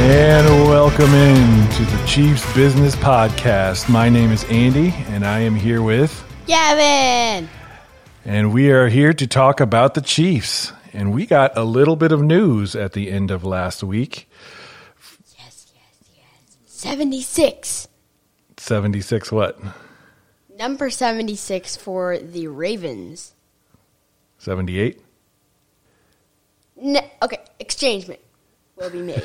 And welcome in to the Chiefs Business Podcast. My name is Andy, and I am here with Gavin. And we are here to talk about the Chiefs. And we got a little bit of news at the end of last week. Yes. 76. 76 what? Number 76 for the Ravens. 78? Okay, exchangement will be made.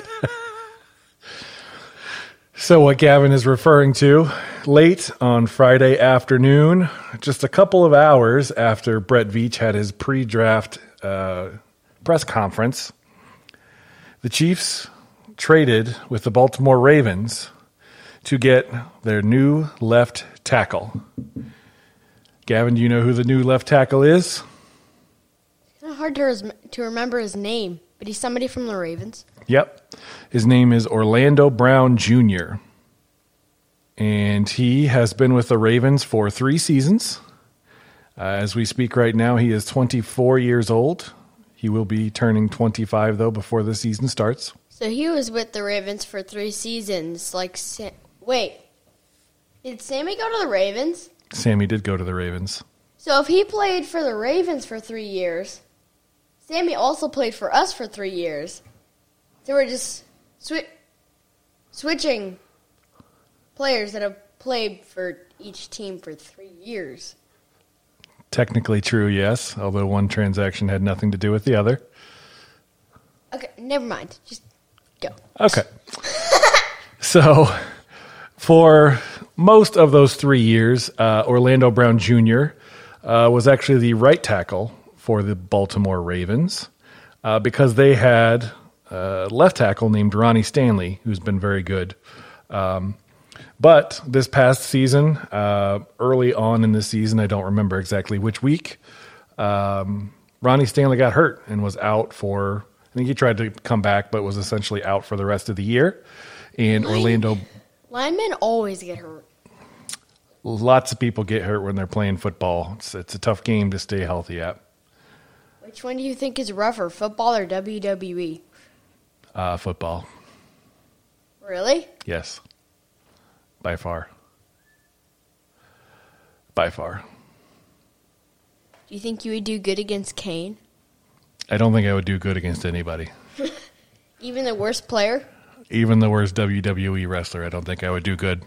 So what Gavin is referring to, late on Friday afternoon, just a couple of hours after Brett Veach had his pre-draft press conference, the Chiefs traded with the Baltimore Ravens to get their new left tackle. Gavin, do you know who the new left tackle is? It's kind of hard to remember his name, but he's somebody from the Ravens. Yep. His name is Orlando Brown Jr., and he has been with the Ravens for 3 seasons. As we speak right now, he is 24 years old. He will be turning 25, though, before the season starts. So he was with the Ravens for 3 seasons. Wait, did Sammy go to the Ravens? Sammy did go to the Ravens. So if he played for the Ravens for 3 years, Sammy also played for us for 3 years. So we're just switching players that have played for each team for 3 years. Technically true, yes, although one transaction had nothing to do with the other. Okay, never mind. Just go. Okay. So, for most of those 3 years, Orlando Brown Jr. Was actually the right tackle for the Baltimore Ravens because they had a left tackle named Ronnie Stanley, who's been very good. But this past season, early on in this season, I don't remember exactly which week, Ronnie Stanley got hurt and was out for, I think he tried to come back, but was essentially out for the rest of the year. And Linemen always get hurt. Lots of people get hurt when they're playing football. It's a tough game to stay healthy at. Which one do you think is rougher, football or WWE? Football. Really? Yes. By far. By far. Do you think you would do good against Kane? I don't think I would do good against anybody. Even the worst player? Even the worst WWE wrestler, I don't think I would do good.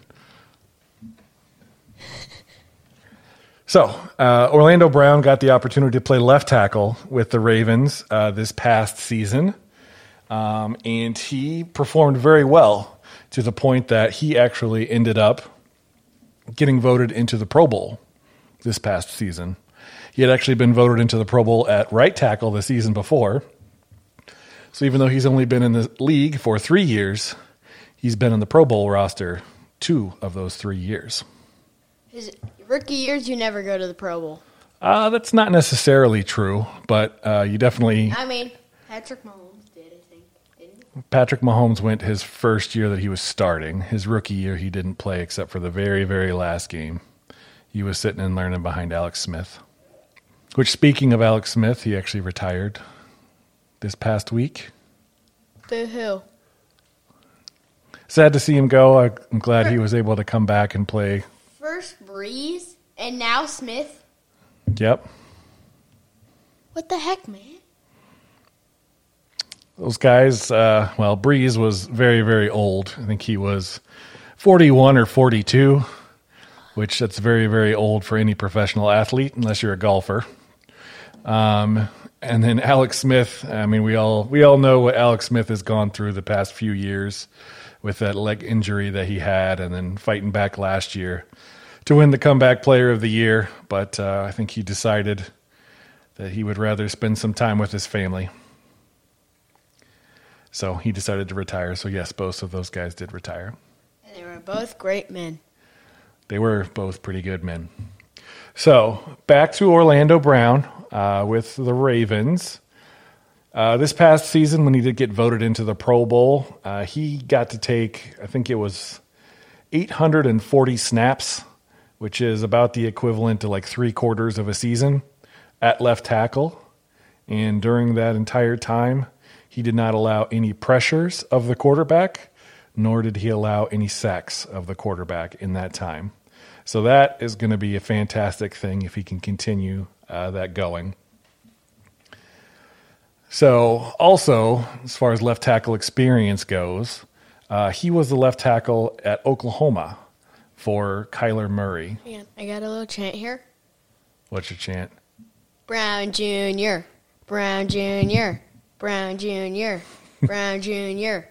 So, Orlando Brown got the opportunity to play left tackle with the Ravens this past season, and he performed very well to the point that he actually ended up getting voted into the Pro Bowl this past season. He had actually been voted into the Pro Bowl at right tackle the season before. So even though he's only been in the league for 3 years, he's been in the Pro Bowl roster 2 of those 3 years. His rookie years, you never go to the Pro Bowl. That's not necessarily true, but you definitely... I mean, Patrick Mahomes did, I think, didn't he? Patrick Mahomes went his first year that he was starting. His rookie year, he didn't play except for the very, very last game. He was sitting and learning behind Alex Smith. Which, speaking of Alex Smith, he actually retired this past week. Boo-hoo. Sad to see him go. I'm glad he was able to come back and play. First Breeze, and now Smith. Yep. What the heck, man? Those guys, Breeze was very, very old. I think he was 41 or 42, which that's very, very old for any professional athlete, unless you're a golfer. And then Alex Smith, I mean, we all know what Alex Smith has gone through the past few years with that leg injury that he had and then fighting back last year to win the comeback player of the year. But I think he decided that he would rather spend some time with his family. So he decided to retire. So yes, both of those guys did retire. And they were both great men. They were both pretty good men. So back to Orlando Brown with the Ravens. This past season, when he did get voted into the Pro Bowl, he got to take, I think it was 840 snaps, which is about the equivalent to like 3/4 of a season at left tackle. And during that entire time, He did not allow any pressures of the quarterback, nor did he allow any sacks of the quarterback in that time. So that is going to be a fantastic thing if he can continue that going. So also, as far as left tackle experience goes, he was the left tackle at Oklahoma for Kyler Murray. Yeah, I got a little chant here. What's your chant? Brown Jr., Brown Jr., Brown Jr., Brown Jr.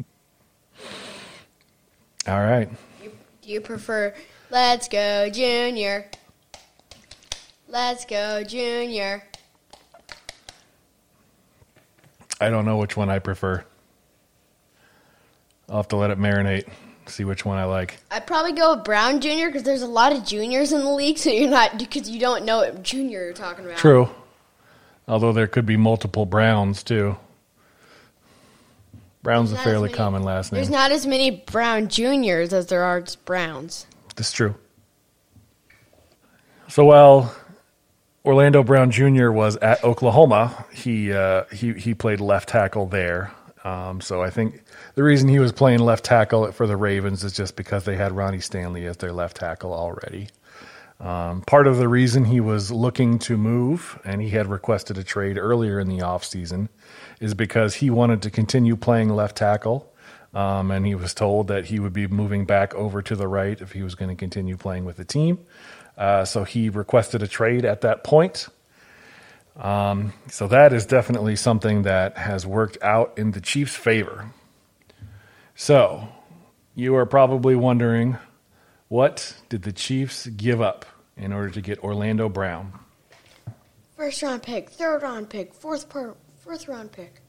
All right. Do you prefer Let's Go Junior? Let's Go Junior. I don't know which one I prefer. I'll have to let it marinate, see which one I like. I'd probably go with Brown Jr. because there's a lot of juniors in the league, so you're not, because you don't know what junior you're talking about. True. Although there could be multiple Browns, too. Brown's a fairly common last name. There's not as many Brown Juniors as there are Browns. That's true. So while Orlando Brown Jr. was at Oklahoma, he played left tackle there. So I think the reason he was playing left tackle for the Ravens is just because they had Ronnie Stanley as their left tackle already. Part of the reason he was looking to move, and he had requested a trade earlier in the offseason, is because he wanted to continue playing left tackle, and he was told that he would be moving back over to the right if he was going to continue playing with the team. So he requested a trade at that point. So that is definitely something that has worked out in the Chiefs' favor. So you are probably wondering, what did the Chiefs give up in order to get Orlando Brown? First round pick, third round pick, fourth round pick.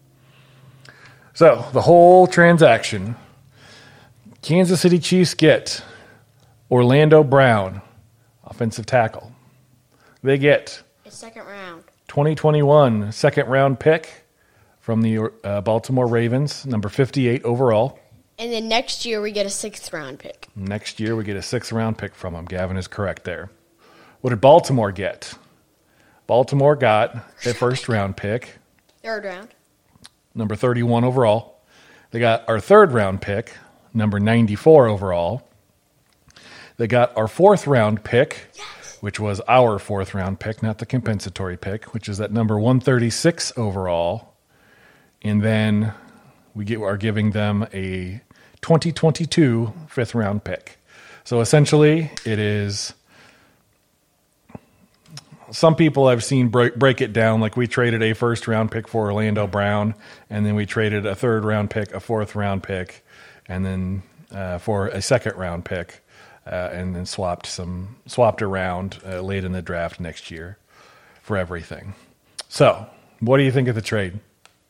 So the whole transaction, Kansas City Chiefs get Orlando Brown, offensive tackle. They get a second round 2021 second round pick from the Baltimore Ravens, number 58 overall. And then next year we get a sixth round pick. Next year we get a sixth round pick from them. Gavin is correct there. What did Baltimore get? Baltimore got a first round pick. Third round. Number 31 overall. They got our third round pick, number 94 overall. They got our fourth round pick, which was our fourth round pick, not the compensatory pick, which is at number 136 overall. And then we are giving them a 2022 fifth round pick. So essentially it is, some people I've seen break it down like we traded a first round pick for Orlando Brown, and then we traded a third round pick, a fourth round pick, and then for a second round pick, and then swapped around late in the draft next year for everything. So what do you think of the trade?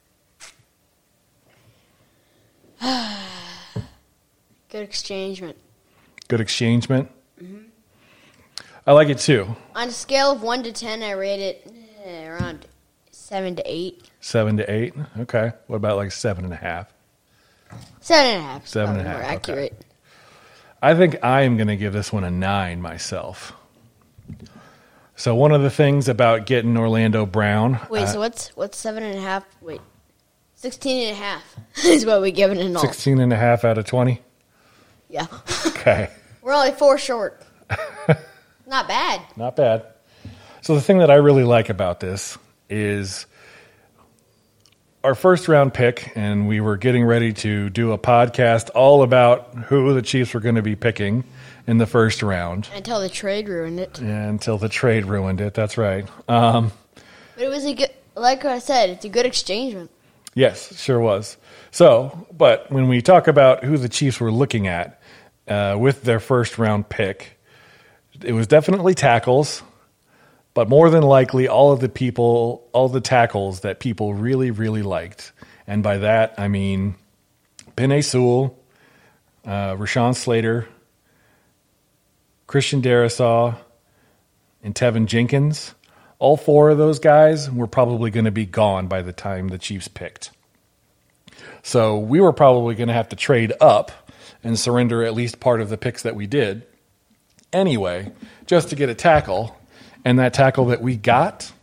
Good exchangement. Good exchangement? Mm-hmm. I like it too. On a scale of 1 to 10, I rate it around 7 to 8. 7 to 8? Okay. What about like 7.5? 7.5. 7.5. More accurate. Okay. I think I am going to give this one a 9 myself. So one of the things about getting Orlando Brown. Wait, so what's 7.5? Wait. 16.5 is what we give it in all. 16.5 out of 20? Yeah. Okay. We're only 4 short. Not bad. Not bad. So the thing that I really like about this is our first round pick, and we were getting ready to do a podcast all about who the Chiefs were going to be picking in the first round. Until the trade ruined it. Yeah, until the trade ruined it. That's right. But it was a good, like I said, it's a good exchangement. Yes, sure was. So, but when we talk about who the Chiefs were looking at with their first round pick, it was definitely tackles, but more than likely all the tackles that people really, really liked. And by that, I mean Penei Sewell, Rashawn Slater, Christian Darrisaw, and Tevin Jenkins. All 4 of those guys were probably going to be gone by the time the Chiefs picked. So we were probably going to have to trade up and surrender at least part of the picks that we did anyway, just to get a tackle. And that tackle that we got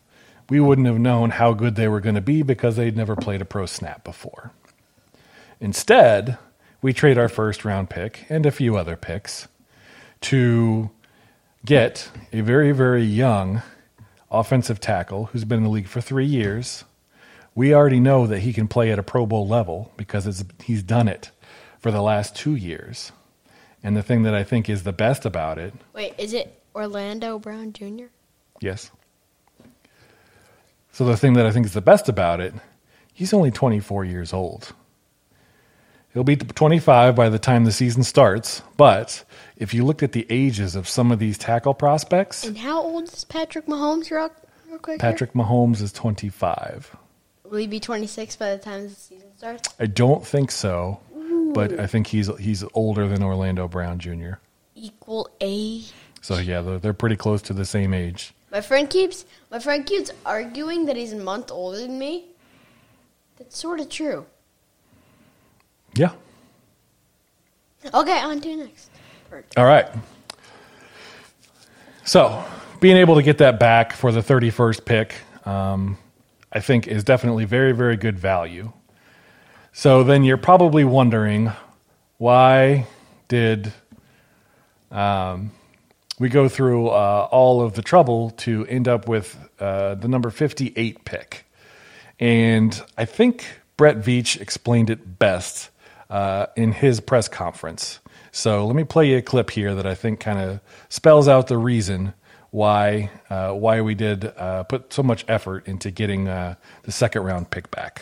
we wouldn't have known how good they were going to be because they'd never played a pro snap before. Instead, we trade our first round pick and a few other picks to get a very, very young offensive tackle who's been in the league for 3 years. We already know that he can play at a Pro Bowl level because he's done it for the last 2 years. And the thing that I think is the best about it... Wait, is it Orlando Brown Jr.? Yes. So the thing that I think is the best about it, he's only 24 years old. He'll be 25 by the time the season starts, but if you looked at the ages of some of these tackle prospects... And how old is Patrick Mahomes, real quick? Patrick Mahomes is 25. Will he be 26 by the time the season starts? I don't think so, but I think he's older than Orlando Brown Jr. Equal age. So yeah, they're pretty close to the same age. My friend keeps arguing that he's a month older than me. That's sort of true. Yeah. Okay, on to next. All right. So, being able to get that back for the 31st pick, I think is definitely very, very good value. So then you're probably wondering, why did we go through all of the trouble to end up with the number 58 pick? And I think Brett Veach explained it best in his press conference. So let me play you a clip here that I think kind of spells out the reason why we did put so much effort into getting the second round pick back.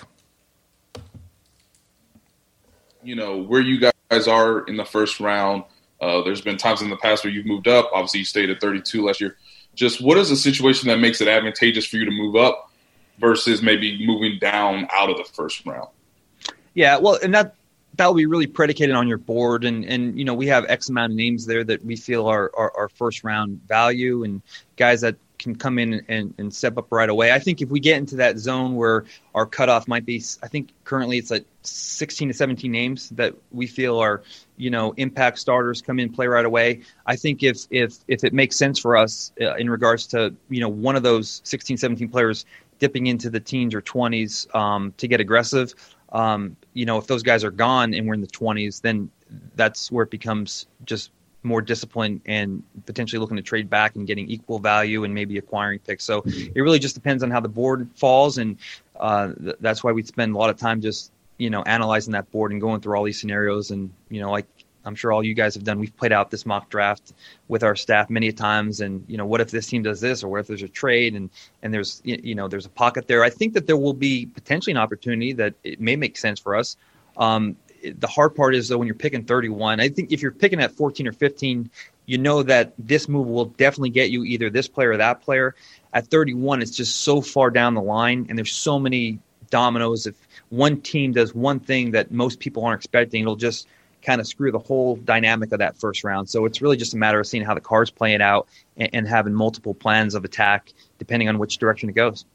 You know, where you guys are in the first round, there's been times in the past where you've moved up. Obviously, you stayed at 32 last year. Just what is the situation that makes it advantageous for you to move up versus maybe moving down out of the first round? Yeah, well, and that will be really predicated on your board. And you know, we have X amount of names there that we feel are first round value and guys that can come in and step up right away. I think if we get into that zone where our cutoff might be, I think currently it's like 16 to 17 names that we feel are, you know, impact starters, come in, play right away. I think if it makes sense for us in regards to, you know, one of those 16, 17 players dipping into the teens or 20s to get aggressive, you know, if those guys are gone and we're in the 20s, then that's where it becomes just more discipline and potentially looking to trade back and getting equal value and maybe acquiring picks. So it really just depends on how the board falls. And that's why we spend a lot of time just, you know, analyzing that board and going through all these scenarios. And, you know, like I'm sure all you guys have done, we've played out this mock draft with our staff many times. And, you know, what if this team does this, or what if there's a trade and there's, you know, there's a pocket there. I think that there will be potentially an opportunity that it may make sense for us. The hard part is, though, when you're picking 31, I think if you're picking at 14 or 15, you know that this move will definitely get you either this player or that player. At 31, it's just so far down the line, and there's so many dominoes. If one team does one thing that most people aren't expecting, it'll just kind of screw the whole dynamic of that first round. So it's really just a matter of seeing how the cards play it out and having multiple plans of attack depending on which direction it goes.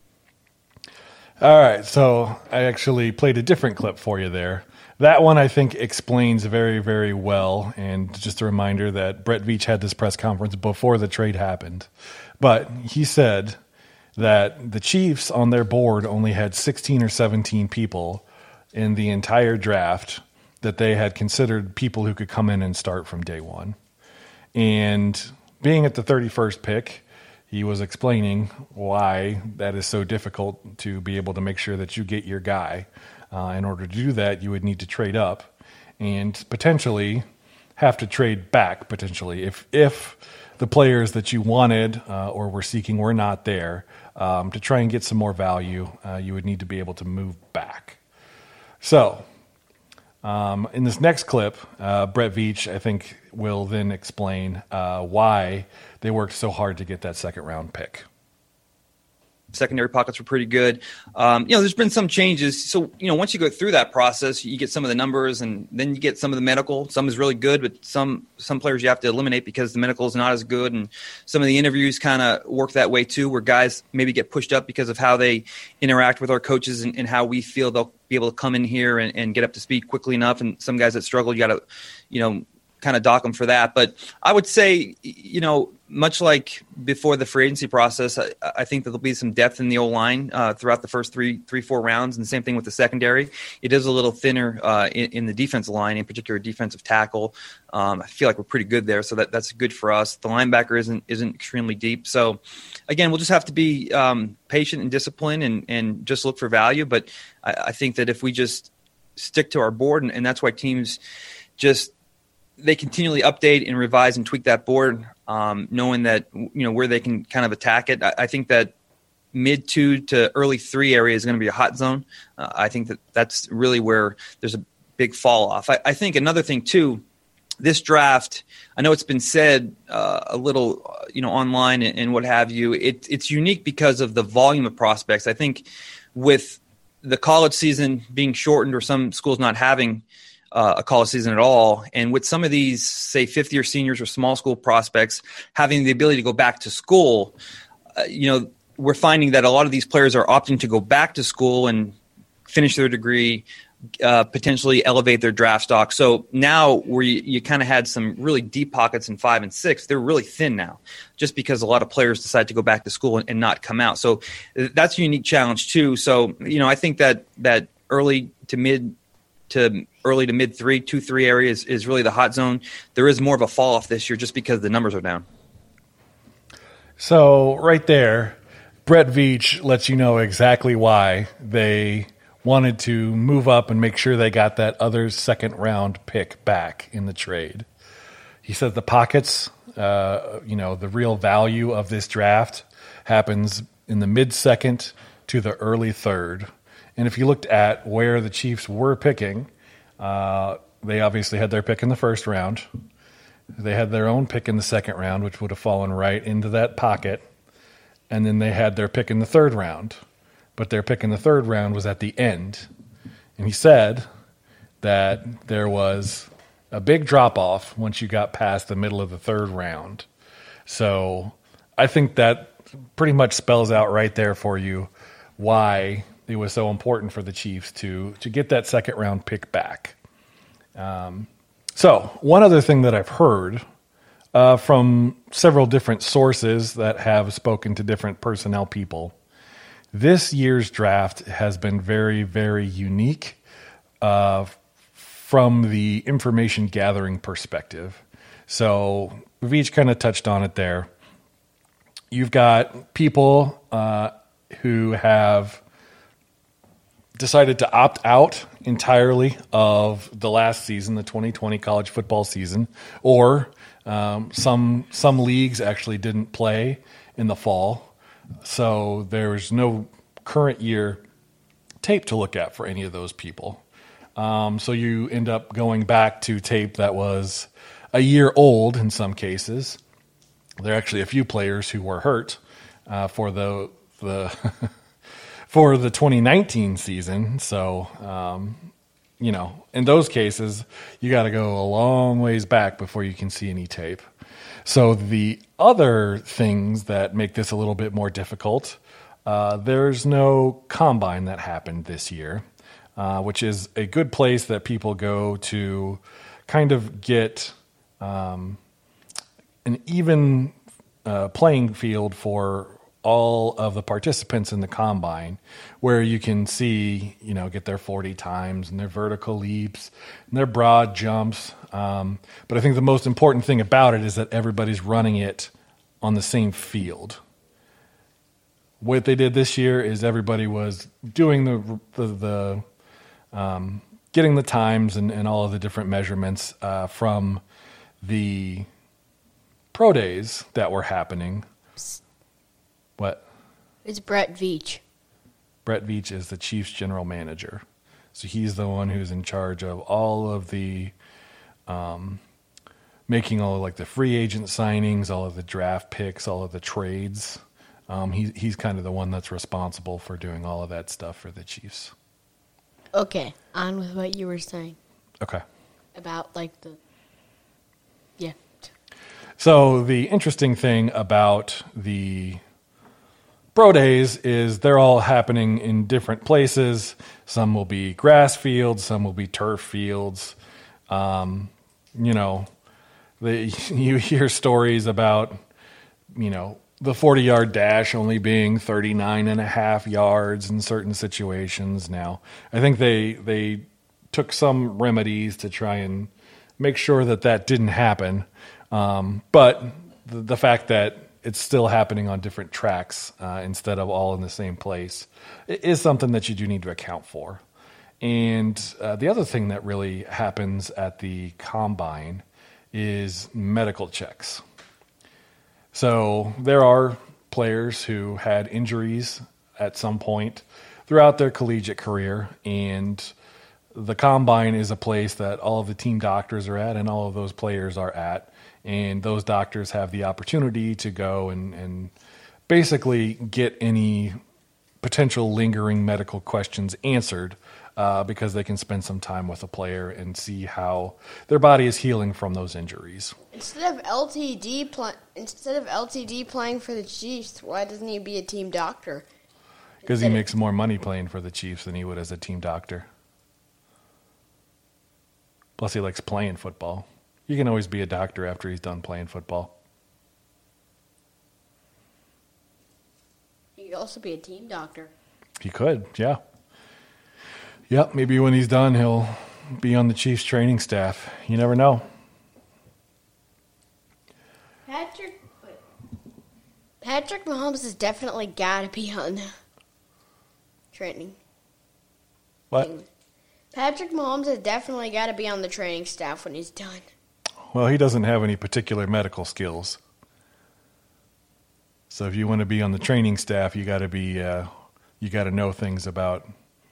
All right, so I actually played a different clip for you there. That one I think explains very, very well, and just a reminder that Brett Veach had this press conference before the trade happened. But he said that the Chiefs on their board only had 16 or 17 people in the entire draft that they had considered people who could come in and start from day one. And being at the 31st pick, he was explaining why that is so difficult to be able to make sure that you get your guy. In order to do that, you would need to trade up and potentially have to trade back, potentially, if the players that you wanted or were seeking were not there. To try and get some more value, you would need to be able to move back. So, in this next clip, Brett Veach, I think, will then explain why they worked so hard to get that second round pick. Secondary pockets were pretty good. You know, there's been some changes. So, you know, once you go through that process, you get some of the numbers and then you get some of the medical. Some is really good, but some players you have to eliminate because the medical is not as good. And some of the interviews kind of work that way too, where guys maybe get pushed up because of how they interact with our coaches and how we feel they'll be able to come in here and get up to speed quickly enough. And some guys that struggle, you got to, you know, kind of dock them for that. But I would say, much like before the free agency process, I think that there'll be some depth in the O-line throughout the first three, 4 rounds, and the same thing with the secondary. It is a little thinner in the defensive line, in particular defensive tackle. I feel like we're pretty good there, so that's good for us. The linebacker isn't extremely deep. So, again, we'll just have to be patient and disciplined and just look for value. But I think that if we just stick to our board, and that's why teams they continually update and revise and tweak that board, knowing that where they can kind of attack it. I think that mid 2 to early 3 area is going to be a hot zone. I think that's really where there's a big fall off. I think another thing too, this draft, I know it's been said a little, online and what have you. It's unique because of the volume of prospects. I think with the college season being shortened or some schools not having a college season at all, and with some of these, say, fifth-year seniors or small school prospects having the ability to go back to school, we're finding that a lot of these players are opting to go back to school and finish their degree, potentially elevate their draft stock. So now where you kind of had some really deep pockets in 5 and 6, they're really thin now, just because a lot of players decide to go back to school and not come out. So that's a unique challenge too. So, I think that early to mid 3, 2-3 areas is really the hot zone. There is more of a fall off this year just because the numbers are down. So right there, Brett Veach lets you know exactly why they wanted to move up and make sure they got that other second round pick back in the trade. He says the pockets, the real value of this draft happens in the mid-second to the early third. And if you looked at where the Chiefs were picking, they obviously had their pick in the first round. They had their own pick in the second round, which would have fallen right into that pocket. And then they had their pick in the third round. But their pick in the third round was at the end. And he said that there was a big drop-off once you got past the middle of the third round. So I think that pretty much spells out right there for you why it was so important for the Chiefs to get that second round pick back. So one other thing that I've heard from several different sources that have spoken to different personnel people, this year's draft has been very, very unique from the information gathering perspective. So Veach kind of touched on it there. You've got people who have decided to opt out entirely of the last season, the 2020 college football season, or some leagues actually didn't play in the fall. So there's no current year tape to look at for any of those people. So you end up going back to tape that was a year old in some cases. There are actually a few players who were hurt for the for the 2019 season. So, in those cases, you got to go a long ways back before you can see any tape. So the other things that make this a little bit more difficult, there's no combine that happened this year, which is a good place that people go to kind of get an even playing field for all of the participants in the combine, where you can see, get their 40 times and their vertical leaps and their broad jumps. But I think the most important thing about it is that everybody's running it on the same field. What they did this year is everybody was doing the getting the times and all of the different measurements from the pro days that were happening. What? It's Brett Veach. Brett Veach is the Chiefs general manager. So he's the one who's in charge of all of the making all of the free agent signings, all of the draft picks, all of the trades. He's kind of the one that's responsible for doing all of that stuff for the Chiefs. Okay, on with what you were saying. Okay. About yeah. So the interesting thing about the pro days is they're all happening in different places. Some will be grass fields, some will be turf fields. You hear stories about, the 40-yard dash only being 39 and a half yards in certain situations now. I think they took some remedies to try and make sure that didn't happen. But the fact that it's still happening on different tracks instead of all in the same place is something that you do need to account for. And the other thing that really happens at the combine is medical checks. So there are players who had injuries at some point throughout their collegiate career, and the combine is a place that all of the team doctors are at and all of those players are at. And those doctors have the opportunity to go and basically get any potential lingering medical questions answered because they can spend some time with a player and see how their body is healing from those injuries. Instead of LTD playing for the Chiefs, why doesn't he be a team doctor? Because he makes more money playing for the Chiefs than he would as a team doctor. Plus, he likes playing football. You can always be a doctor after he's done playing football. He could also be a team doctor. He could, yeah. Yep, maybe when he's done, he'll be on the Chiefs training staff. You never know. Patrick Mahomes has definitely got to be on training. What? Patrick Mahomes has definitely got to be on the training staff when he's done. Well, he doesn't have any particular medical skills. So if you want to be on the training staff, you got to know things about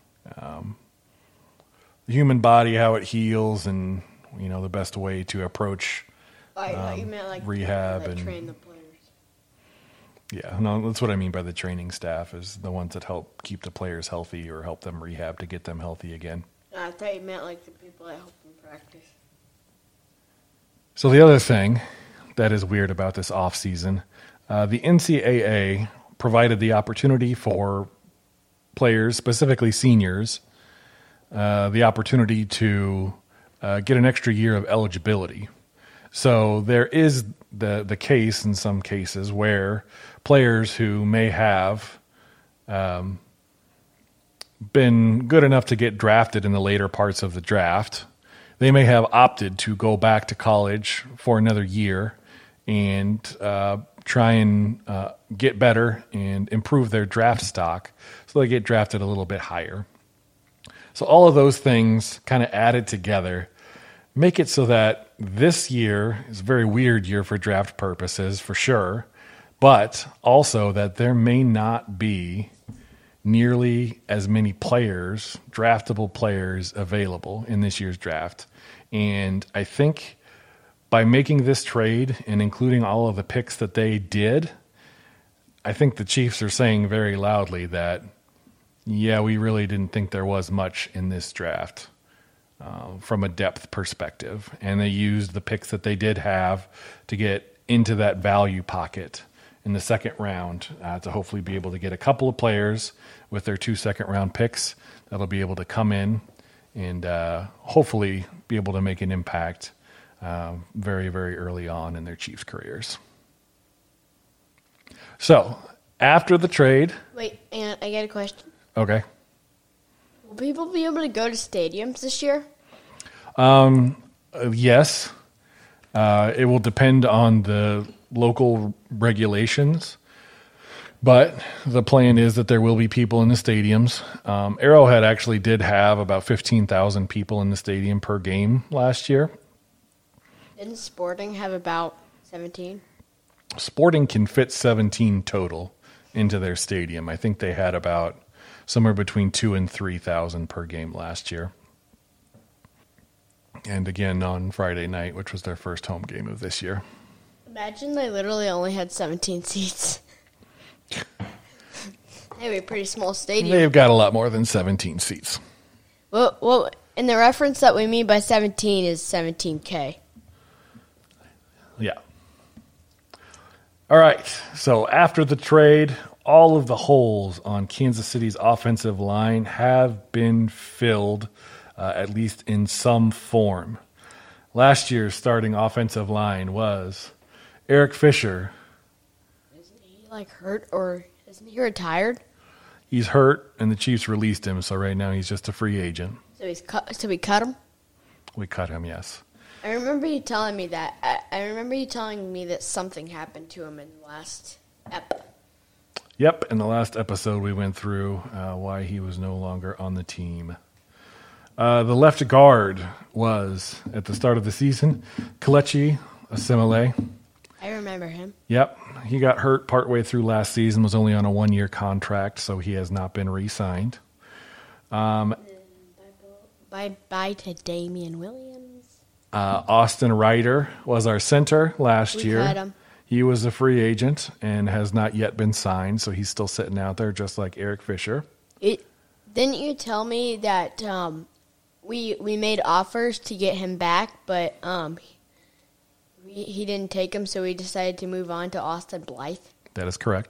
the human body, how it heals, and the best way to approach You meant rehab and train the players. Yeah, no, that's what I mean by the training staff is the ones that help keep the players healthy or help them rehab to get them healthy again. I thought you meant the people that help them practice. So the other thing that is weird about this off season, the NCAA provided the opportunity for players, specifically seniors, the opportunity to get an extra year of eligibility. So there is the case in some cases where players who may have been good enough to get drafted in the later parts of the draft, they may have opted to go back to college for another year and try and get better and improve their draft stock so they get drafted a little bit higher. So all of those things kind of added together make it so that this year is a very weird year for draft purposes, for sure, but also that there may not be nearly as many players, draftable players, available in this year's draft. And I think by making this trade and including all of the picks that they did, I think the Chiefs are saying very loudly that, yeah, we really didn't think there was much in this draft. From a depth perspective, and they used the picks that they did have to get into that value pocket in the second round to hopefully be able to get a couple of players with their 2 second-round picks that'll be able to come in and hopefully be able to make an impact very, very early on in their Chiefs careers. So after the trade... Wait, and I got a question. Okay. Will people be able to go to stadiums this year? Yes. It will depend on the local regulations, but the plan is that there will be people in the stadiums. Arrowhead actually did have about 15,000 people in the stadium per game last year. Didn't Sporting have about 17? Sporting can fit 17 total into their stadium. I think they had about somewhere between 2,000 and 3,000 per game last year. And again on Friday night, which was their first home game of this year. Imagine they literally only had 17 seats. That'd be a pretty small stadium. They've got a lot more than 17 seats. Well, and the reference that we mean by 17 is 17K. Yeah. All right. So after the trade, all of the holes on Kansas City's offensive line have been filled, at least in some form. last year's starting offensive line was Eric Fisher. Isn't he like hurt or isn't he retired? He's hurt, and the Chiefs released him, so right now he's just a free agent. So he's cut. So we cut him. We cut him, yes. I remember you telling me that. I remember you telling me that something happened to him in the last ep. Yep, in the last episode we went through why he was no longer on the team. The left guard was, at the start of the season, Kelechi Osemele. I remember him. Yep, he got hurt partway through last season, was only on a 1-year contract, so he has not been re-signed. Bye to Damian Williams. Austin Ryder was our center last year. Cut him. He was a free agent and has not yet been signed, so he's still sitting out there just like Eric Fisher. Didn't you tell me that we made offers to get him back, but he didn't take him, so we decided to move on to Austin Blythe? That is correct.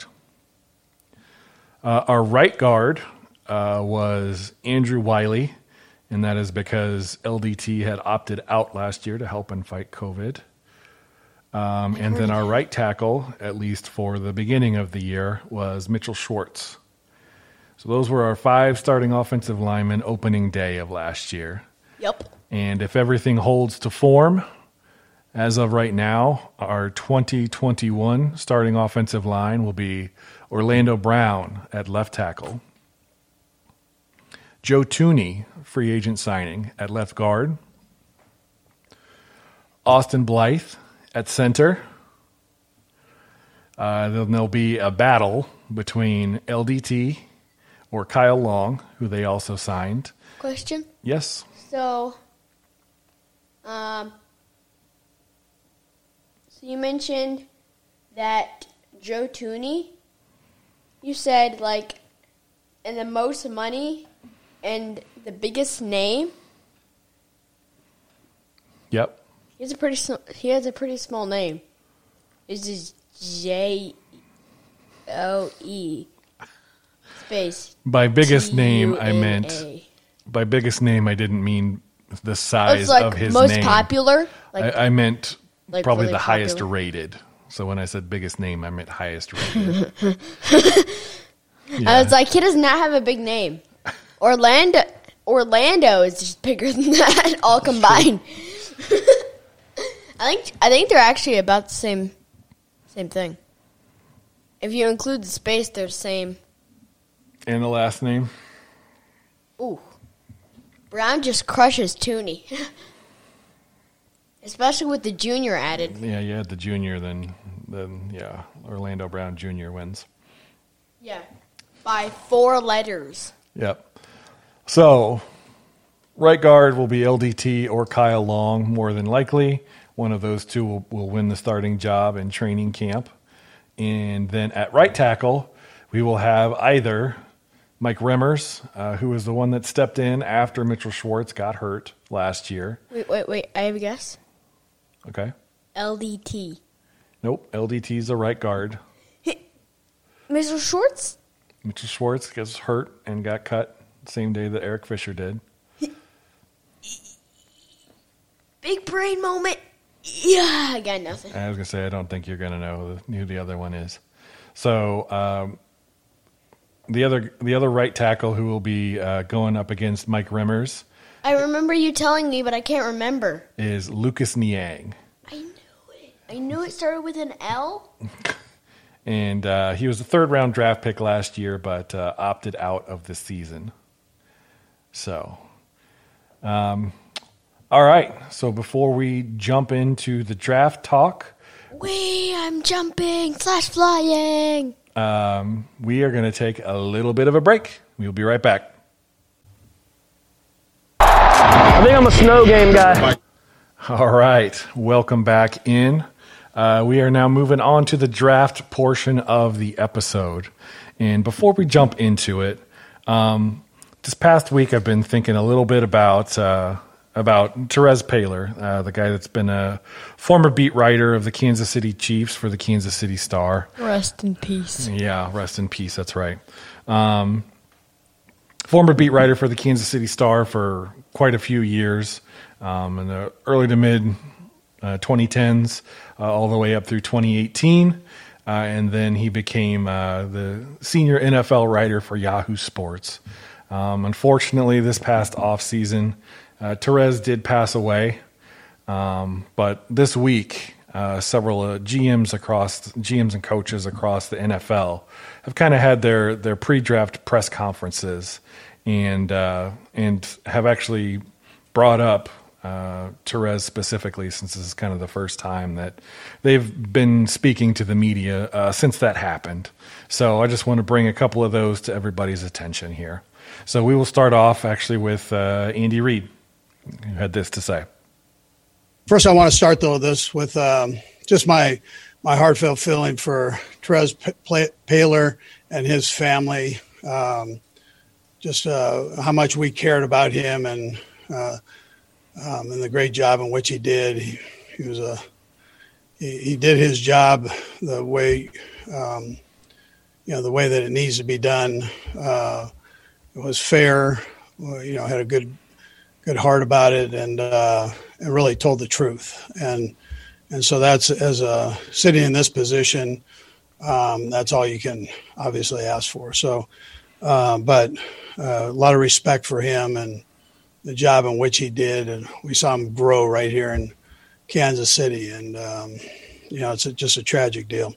Our right guard was Andrew Wiley, and that is because LDT had opted out last year to help and fight COVID. And then our right tackle, at least for the beginning of the year, was Mitchell Schwartz. So those were our 5 starting offensive linemen opening day of last year. Yep. And if everything holds to form, as of right now, our 2021 starting offensive line will be Orlando Brown at left tackle, Joe Tooney, free agent signing, at left guard, Austin Blythe at center. Then there'll be a battle between LDT or Kyle Long, who they also signed. Question? Yes. So you mentioned that Joe Tooney, you said, like, and the most money and the biggest name. Yep. He has a pretty small name. This is Joe space. By biggest name, I TUAA. meant. By biggest name, I didn't mean the size It's like of his most name. popular. Like I meant like probably really the highest popular. rated. So when I said biggest name, I meant highest rated. I was like, he does not have a big name. Orlando is just bigger than that, all combined. I think they're actually about the same thing. If you include the space, they're the same. And the last name? Ooh, Brown just crushes Tooney, especially with the junior added. Yeah, you had the junior, then yeah, Orlando Brown Jr. wins. Yeah, by 4 letters. Yep. So, right guard will be LDT or Kyle Long, more than likely. One of those two will win the starting job in training camp. And then at right tackle, we will have either Mike Remmers, who is the one that stepped in after Mitchell Schwartz got hurt last year. Wait, I have a guess. Okay. LDT. Nope, LDT's the right guard. Mr. Schwartz? Mitchell Schwartz gets hurt and got cut the same day that Eric Fisher did. Big brain moment. Yeah, I got nothing. I was going to say, I don't think you're going to know who the other one is. So the other right tackle who will be going up against Mike Remmers I remember you telling me, but I can't remember. is Lucas Niang. I knew it. I knew it started with an L. And he was a 3rd-round draft pick last year, but opted out of the season. So, all right. So before we jump into the draft talk, I'm jumping / flying. we are going to take a little bit of a break. We'll be right back. I think I'm a snow game guy. All right. Welcome back in. We are now moving on to the draft portion of the episode. And before we jump into it, this past week I've been thinking a little bit about Terez Paylor, the guy that's been a former beat writer of the Kansas City Chiefs for the Kansas City Star. Rest in peace. Yeah, rest in peace. That's right. Former beat writer for the Kansas City Star for quite a few years. in the early to mid 2010s, all the way up through 2018. And then he became the senior NFL writer for Yahoo Sports. Unfortunately, this past offseason, Terez did pass away. But this week, several GMs and coaches across the NFL have kind of had their pre-draft press conferences and have actually brought up Terez specifically, since this is kind of the first time that they've been speaking to the media since that happened. So I just want to bring a couple of those to everybody's attention here. So we will start off actually with Andy Reid, who had this to say. First, I want to start this with just my heartfelt feeling for Terez Paylor and his family. Just how much we cared about him and the great job in which he did. He did his job the way the way that it needs to be done. It was fair. Had a good heart about it, and really told the truth. And so that's, as sitting in this position, that's all you can obviously ask for. So, but a lot of respect for him and the job in which he did, and we saw him grow right here in Kansas City, and it's just a tragic deal.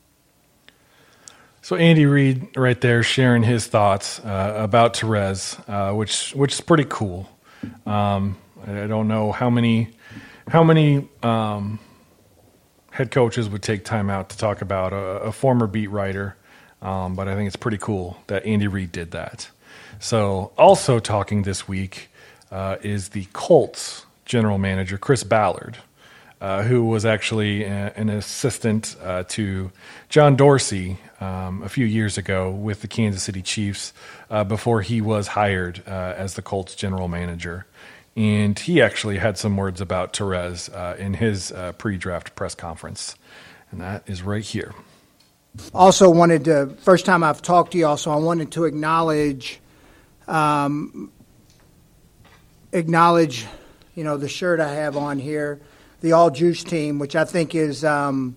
So Andy Reid right there sharing his thoughts about Terez, which is pretty cool. I don't know how many head coaches would take time out to talk about a former beat writer, but I think it's pretty cool that Andy Reid did that. So also talking this week is the Colts general manager, Chris Ballard, who was actually an assistant to John Dorsey a few years ago with the Kansas City Chiefs before he was hired as the Colts general manager. And he actually had some words about Terez in his pre-draft press conference. And that is right here. Also wanted to, first time I've talked to you also, I wanted to acknowledge, the shirt I have on here, the All Juice team, which I think is Terez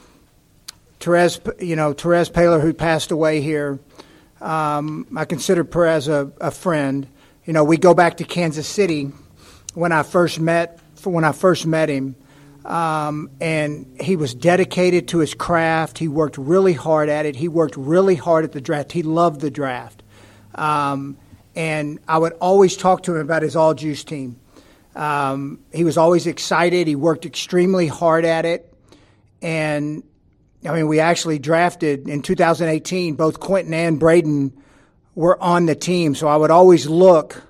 Paylor, who passed away here. I consider Terez a friend. We go back to Kansas City when I first met him, and he was dedicated to his craft. He worked really hard at it. He worked really hard at the draft. He loved the draft. And I would always talk to him about his All Juice team. He was always excited. He worked extremely hard at it. And, we actually drafted in 2018, both Quentin and Braden were on the team. So I would always look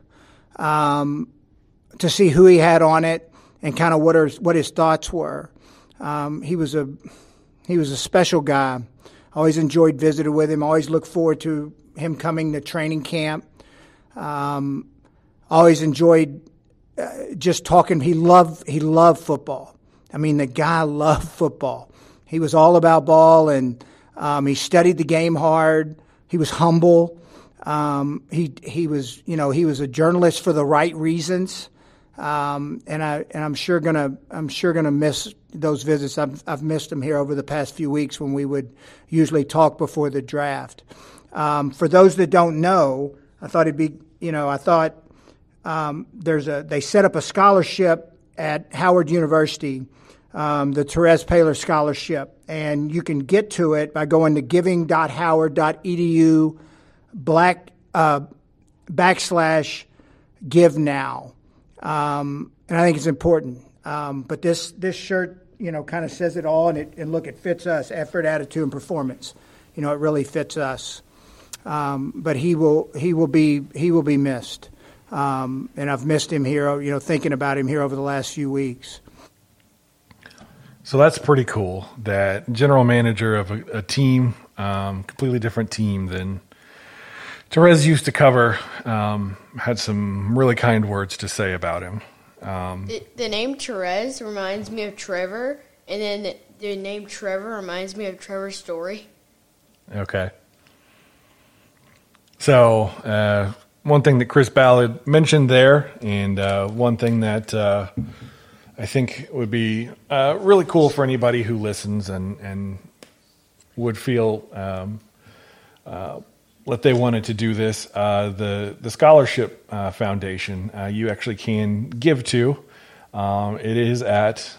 to see who he had on it and kind of what his thoughts were. He was a special guy. I always enjoyed visiting with him. I always looked forward to him coming to training camp. Always enjoyed just talking. He loved football. The guy loved football. He was all about ball, and he studied the game hard. He was humble. He was a journalist for the right reasons. And I'm sure gonna miss those visits. I've missed him here over the past few weeks when we would usually talk before the draft. For those that don't know, I thought they set up a scholarship at Howard University, the Terez Paylor Scholarship, and you can get to it by going to giving.howard.edu/give now. And I think it's important. But this shirt, kind of says it all, and look, it fits us: effort, attitude, and performance. It really fits us. But he will be missed. And I've missed him here, thinking about him here over the last few weeks. So that's pretty cool. That general manager of a team, completely different team than Terez used to cover, had some really kind words to say about him. The name Terez reminds me of Trevor, and then the name Trevor reminds me of Trevor's Story. Okay. So one thing that Chris Ballard mentioned there, and one thing that I think would be really cool for anybody who listens and would feel that they wanted to do this, the Scholarship Foundation, you actually can give to. It is at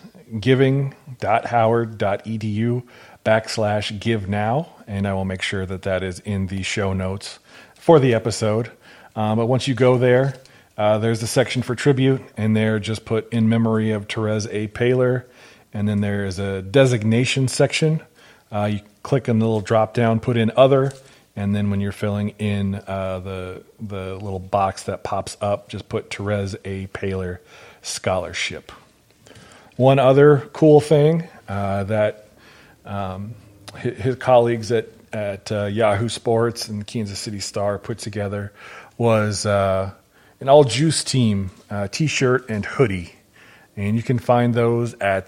giving.howard.edu/give now, and I will make sure that that is in the show notes for the episode. But once you go there, there's a section for tribute, and there just put in memory of Terez A. Paylor, and then there is a designation section. You click on the little drop down, put in other, and then when you're filling in the little box that pops up, just put Terez A. Paylor Scholarship. One other cool thing that his colleagues at Yahoo Sports and Kansas City Star put together was an All Juice Team t-shirt and hoodie. And you can find those at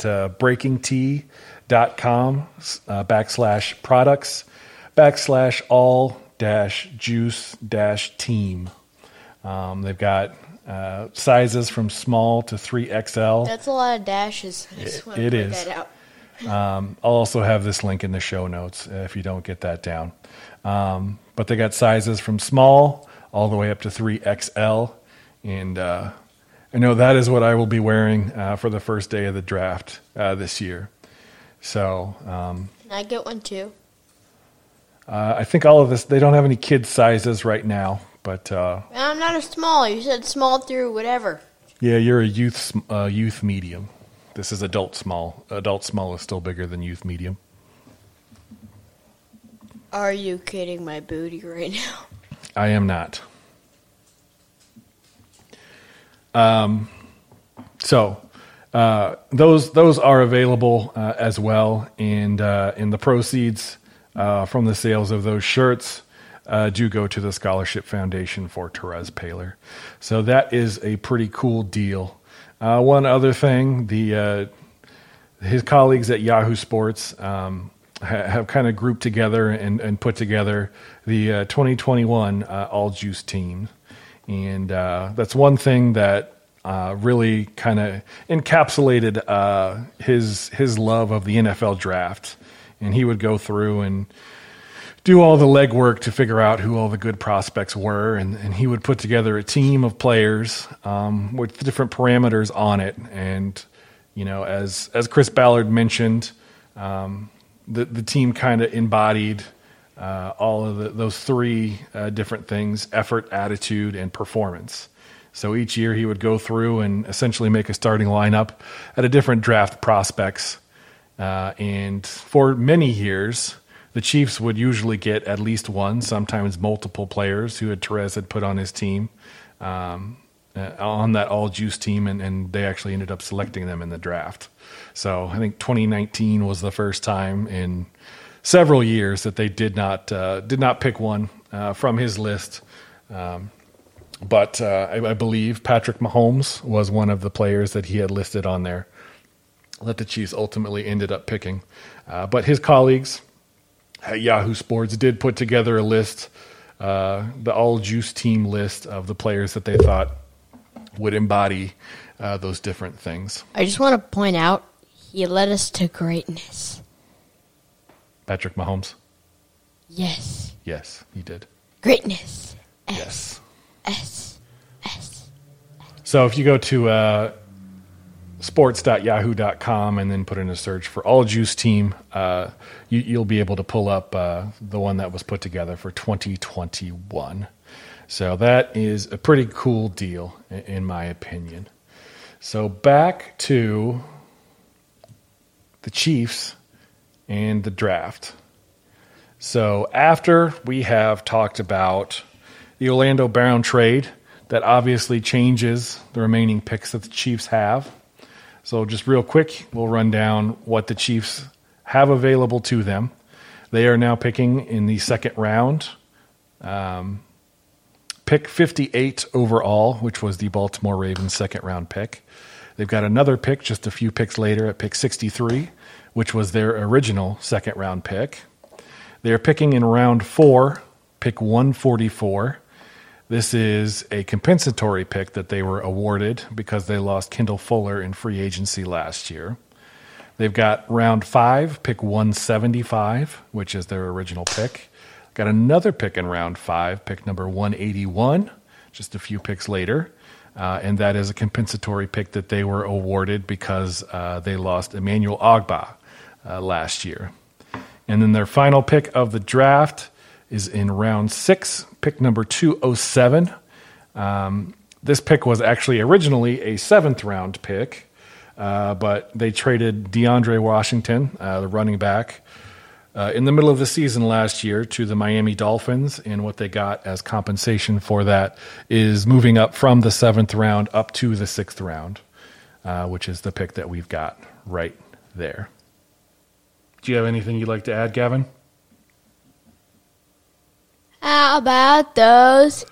breakingtea.com/products/all-juice-team. They've got sizes from small to 3XL. That's a lot of dashes. I just want to It put is. that out. I'll also have this link in the show notes if you don't get that down. But they got sizes from small all the way up to 3XL. And I know that is what I will be wearing for the first day of the draft this year. So Can I get one too? I think all of this, they don't have any kid sizes right now. But I'm not a small. You said small through whatever. yeah, you're a youth medium. This is adult small. Adult small is still bigger than youth medium. Are you kidding my booty right now? I am not. So those are available as well, and the proceeds from the sales of those shirts do go to the Scholarship Foundation for Terez Paylor. So that is a pretty cool deal. One other thing, his colleagues at Yahoo Sports have kind of grouped together and put together the 2021 All Juice team. And that's one thing that really kind of encapsulated his love of the NFL draft. And he would go through and do all the legwork to figure out who all the good prospects were, and he would put together a team of players with different parameters on it. And you know, as Chris Ballard mentioned, the team kind of embodied all of those three different things: effort, attitude, and performance. So each year he would go through and essentially make a starting lineup at a different draft prospects. And for many years, the Chiefs would usually get at least one, sometimes multiple players who Terez had put on his team, on that all-juice team, and they actually ended up selecting them in the draft. So I think 2019 was the first time in several years that they did not pick one from his list. But I believe Patrick Mahomes was one of the players that he had listed on there that the Chiefs ultimately ended up picking. But his colleagues at Yahoo Sports did put together a list, the All Juice team list of the players that they thought would embody those different things. I just want to point out, he led us to greatness. Patrick Mahomes? Yes. Yes, he did. Greatness. Yes. S. So if you go to sports.yahoo.com and then put in a search for All Juice Team, you'll be able to pull up the one that was put together for 2021. So that is a pretty cool deal, in my opinion. So back to the Chiefs and the draft. So after we have talked about the Orlando Brown trade, that obviously changes the remaining picks that the Chiefs have. So just real quick, we'll run down what the Chiefs have available to them. They are now picking in the second round, pick 58 overall, which was the Baltimore Ravens' second round pick. They've got another pick just a few picks later at pick 63, which was their original second round pick. They're picking in round 4, pick 144. This is a compensatory pick that they were awarded because they lost Kendall Fuller in free agency last year. They've got round 5, pick 175, which is their original pick. Got another pick in round 5, pick number 181, just a few picks later. And that is a compensatory pick that they were awarded because they lost Emmanuel Ogbah last year. And then their final pick of the draft is in round 6, pick number 207. This pick was actually originally a 7th round pick, but they traded DeAndre Washington, the running back, in the middle of the season last year to the Miami Dolphins. And what they got as compensation for that is moving up from the 7th round up to the 6th round, which is the pick that we've got right there. Do you have anything you'd like to add, Gavin? How about those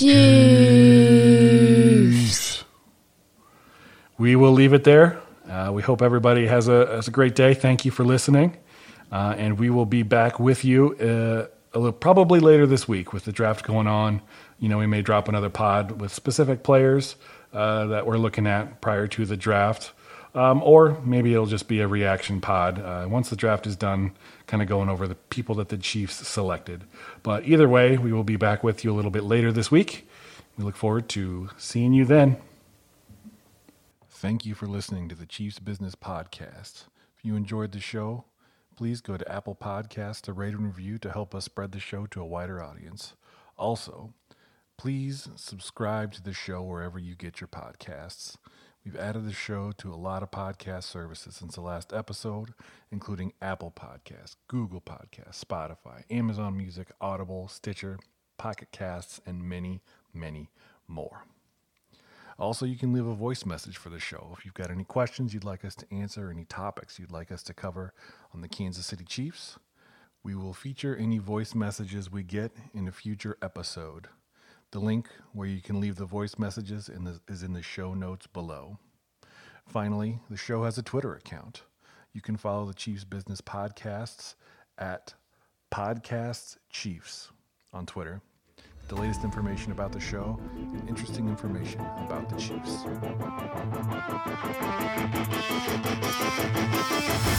Chiefs? We will leave it there. We hope everybody has a great day. Thank you for listening. And we will be back with you probably later this week with the draft going on. We may drop another pod with specific players that we're looking at prior to the draft. Or maybe it'll just be a reaction pod once the draft is done, kind of going over the people that the Chiefs selected. But either way, we will be back with you a little bit later this week. We look forward to seeing you then. Thank you for listening to the Chiefs Business Podcast. If you enjoyed the show, please go to Apple Podcasts to rate and review to help us spread the show to a wider audience. Also, please subscribe to the show wherever you get your podcasts. We've added the show to a lot of podcast services since the last episode, including Apple Podcasts, Google Podcasts, Spotify, Amazon Music, Audible, Stitcher, Pocket Casts, and many, many more. Also, you can leave a voice message for the show. If you've got any questions you'd like us to answer, any topics you'd like us to cover on the Kansas City Chiefs, we will feature any voice messages we get in a future episode. The link where you can leave the voice messages is in the show notes below. Finally, the show has a Twitter account. You can follow the Chiefs Business Podcasts at Podcasts Chiefs on Twitter. The latest information about the show and interesting information about the Chiefs.